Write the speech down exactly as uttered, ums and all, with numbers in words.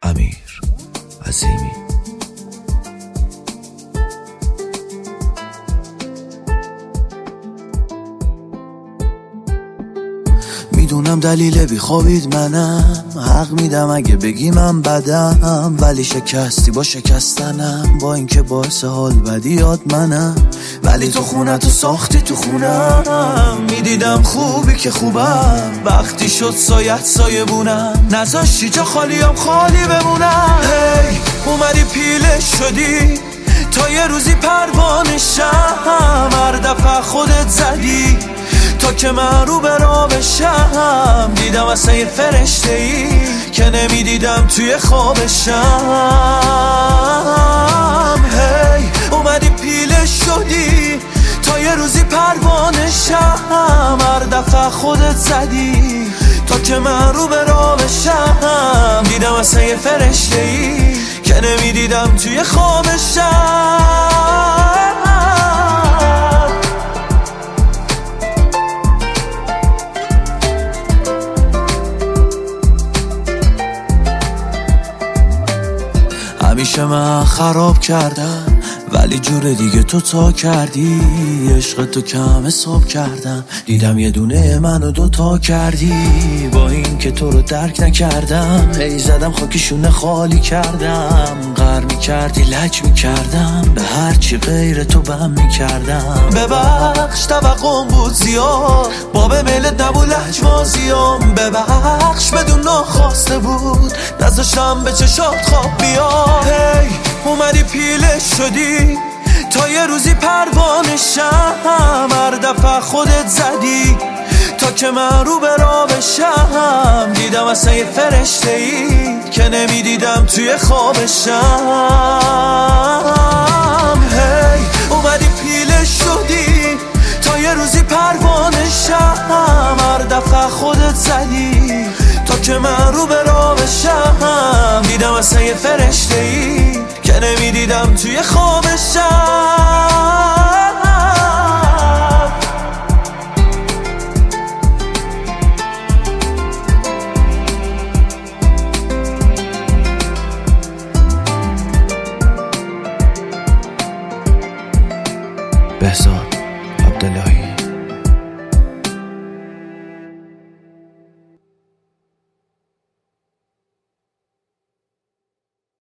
امیر عظیمی. میدونم دلیل بیخوابید منم، حق میدم اگه بگی من بدم، ولی شکستی با شکستنم، با اینکه باعث حال بدیات منم. ولی تو خونه تو ساختی تو خونم، میدیدم خوبی که خوبم، وقتی شد سایت سایه بونم، نذاشتی جا خالیم خالی بمونم. هی اومدی پیله شدی تا یه روزی پروانه شم، هر دفعه خودت زدی تا که من رو به راه بشم. دیدم اصلا یه فرشته ای که نمیدیدم توی خوابشم. هی اومدی پیله شدی تا یه روزی پروانه شم، هر دفعه خودت زدی تا که من رو به راه بشم. دیدم اصلا یه فرشته ای که نمیدیدم توی خوابشم. همیشه من خراب کردم ولی جور دیگه تو تا کردی، عشق تو کم حساب کردم، دیدم یه دونه منو دوتا کردی. با این که تو رو درک نکردم، هی زدم خاکشونه خالی کردم، غر میکردی لج میکردم، به هرچی غیر تو بم میکردم. ببخش توقعم بود زیاد، باب میلت نبود لجوازیام، ببخش بدون ناخواسته بود، نذاشتم به چشات خواب بیاد. هی اومدی پیله شدی تا یه روزی پروانه شم، هر دفعه خودت زدی تا که من رو به راه بشم. دیدم اصلا یه فرشته ای که نمیدیدم توی خوابشم. هی اومدی پیله شدی تا یه روزی پروانه شم، هر دفعه خودت زدی تا که من رو به راه بشم. دیدم اصلا یه فرشته ای که نمیدیدم توی خوابشم. بهزاد عبداللهی.